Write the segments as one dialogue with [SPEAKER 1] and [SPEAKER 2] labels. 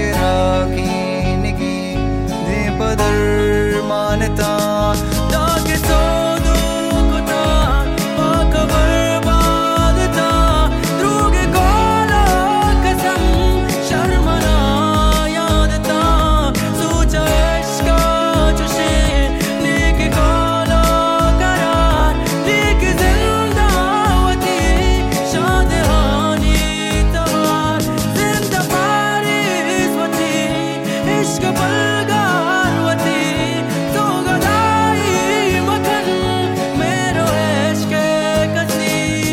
[SPEAKER 1] के राखी की दे पदर मानता ताकि सो दुखता खबर बादता द्रुगे कोला कसम शर्मना यादता सोचा इश्का चुशे लेके कोला करार लेके जिंदावती शादहानी तवार जिंदा पारिस वती इश्क बलगार वती तो गदाई मखन मेरो इश्क कसी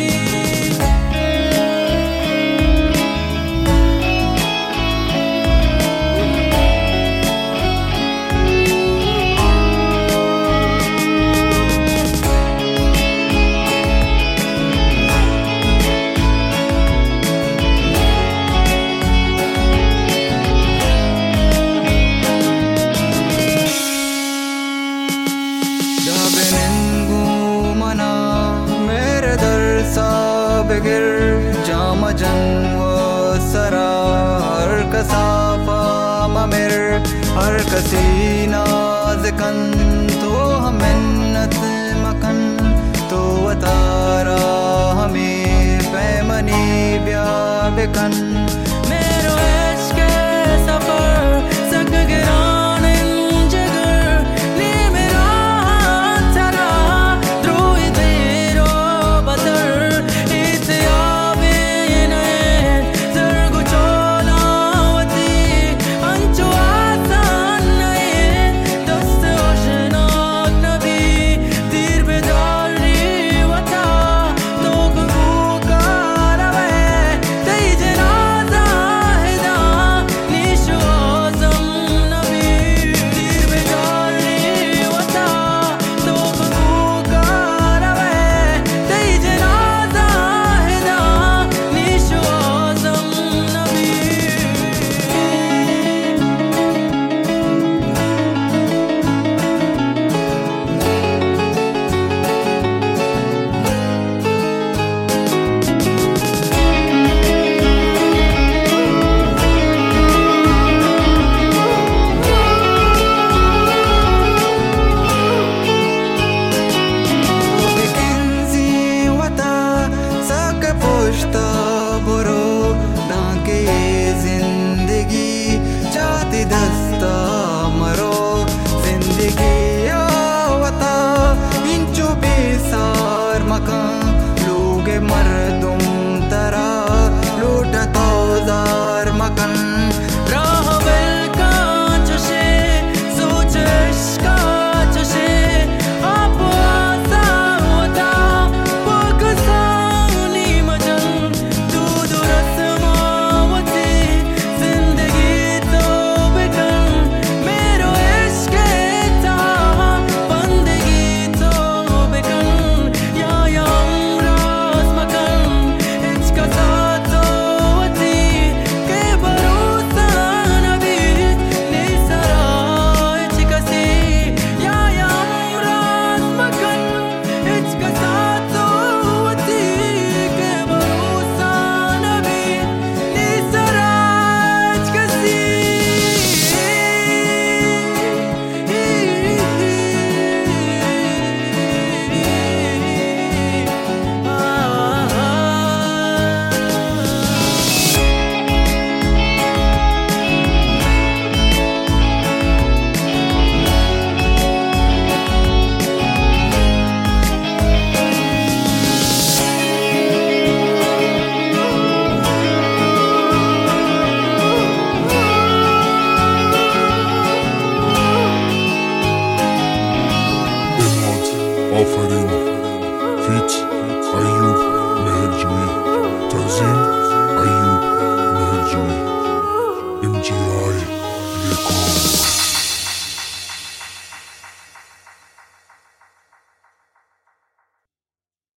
[SPEAKER 1] मेरे दर साबिगिर जाम जन व सरा हर कसाफा ममिर हर कसी नाज़कन तो हम मिन्नत मकन तो अतारा हमें पैमनी ब्या बिकन